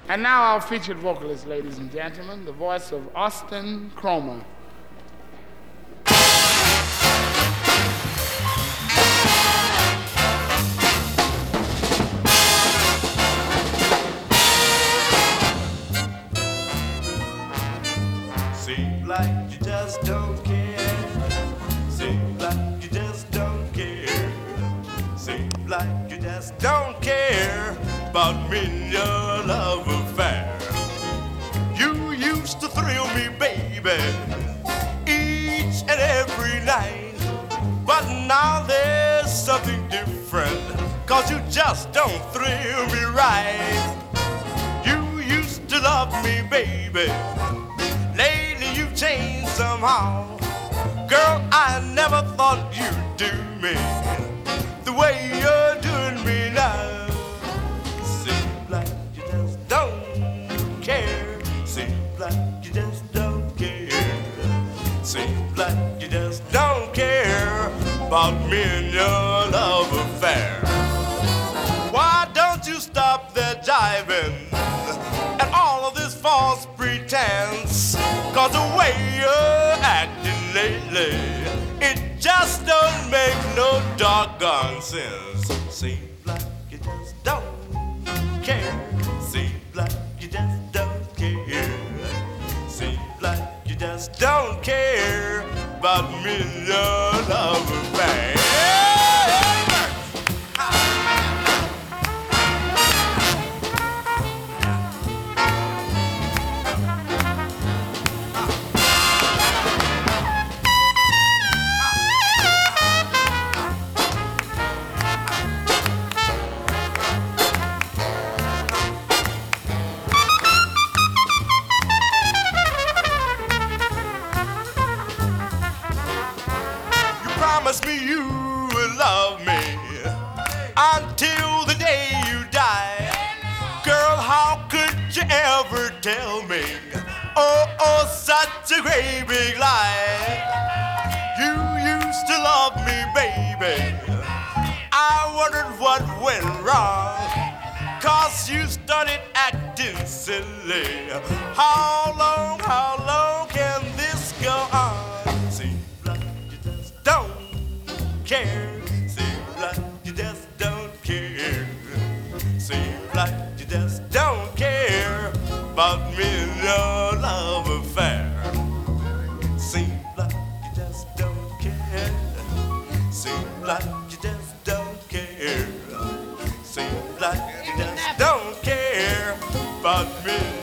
And now our featured vocalist, ladies and gentlemen, the voice of Austin Cromer. Seems like you just don't care. Seems like you just don't care. Seems like you just don't care about me and your love affair. You used to thrill me, baby, each and every night. But now there's something different, 'cause you just don't thrill me right. You used to love me, baby. Lately you've changed somehow. Girl, I never thought you'd do me the way you're doing me now. Seems like you just don't care. Seems like you just don't care. Seems like you just don't care about me and your love affair. Why don't you stop that jiving and all of this false pretense? 'Cause the way you're acting lately, it just don't make no doggone sense. Seems like you just don't care. Seems like you just don't care. Seems like you just don't care about me and your love affair. Promise me you will love me until the day you die. Girl, how could you ever tell me? Oh, such a great big lie. You used to love me, baby. I wondered what went wrong, 'cause you started acting silly. How long can this go on? Care. Seems like you just don't care. Seems like you just don't care about me and your love affair. Seems like you just don't care. Seems like you just don't care. Seems like you just don't care about me.